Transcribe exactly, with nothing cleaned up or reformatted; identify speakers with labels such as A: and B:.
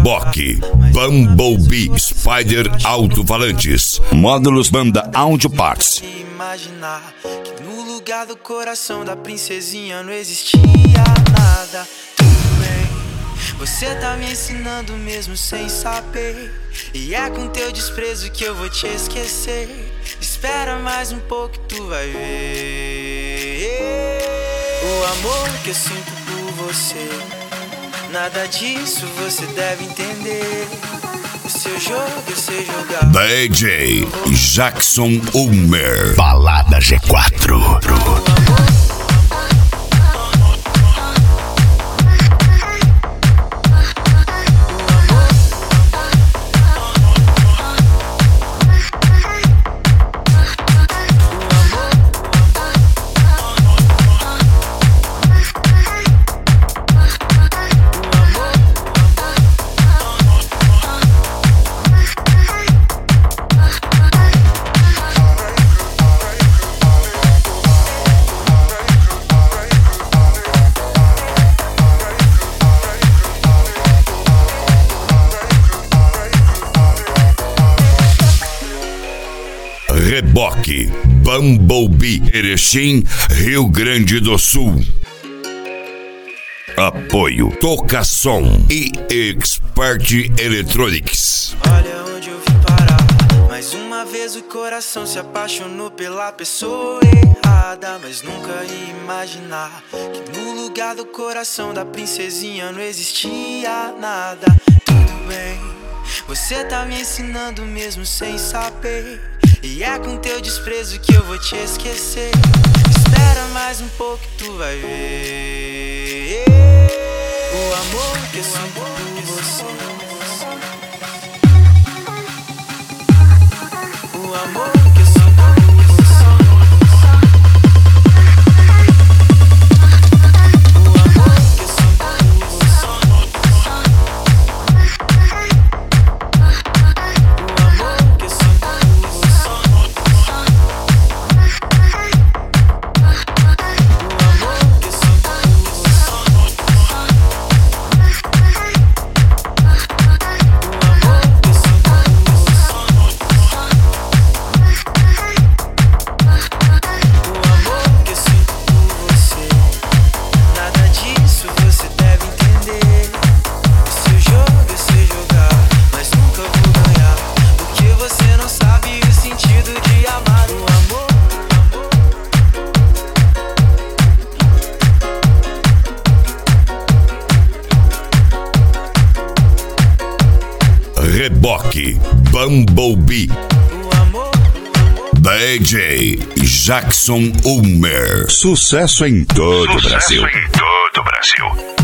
A: Reboque, Bumblebee, Spider Alto-Falantes, módulos banda Audio Parts.
B: Imaginar que no lugar do coração da princesinha não existia nada. Tudo bem, você tá me ensinando mesmo sem saber, e é com teu desprezo que eu vou te esquecer. Espera mais um pouco e tu vai ver o amor que eu sinto por você. Nada disso você deve entender. O seu jogo eu sei jogar.
A: D J Jackson Ulmer, Balada G quatro. Reboque, Bumblebee, Erechim, Rio Grande do Sul. Apoio Toca Som e Expert Electronics.
B: Olha onde eu vim parar. Mais uma vez o coração se apaixonou pela pessoa errada, mas nunca ia imaginar que no lugar do coração da princesinha não existia nada. Tudo bem, você tá me ensinando mesmo sem saber, e é com teu desprezo que eu vou te esquecer. Espera mais um pouco e tu vai ver o amor que eu sinto por você. O amor que eu sinto por você. O amor que eu sinto por você. O amor que eu sinto por você.
A: Reboque, Bumblebee, D J Jackson Ulmer. Sucesso em todo o Brasil.
C: Sucesso em todo o Brasil.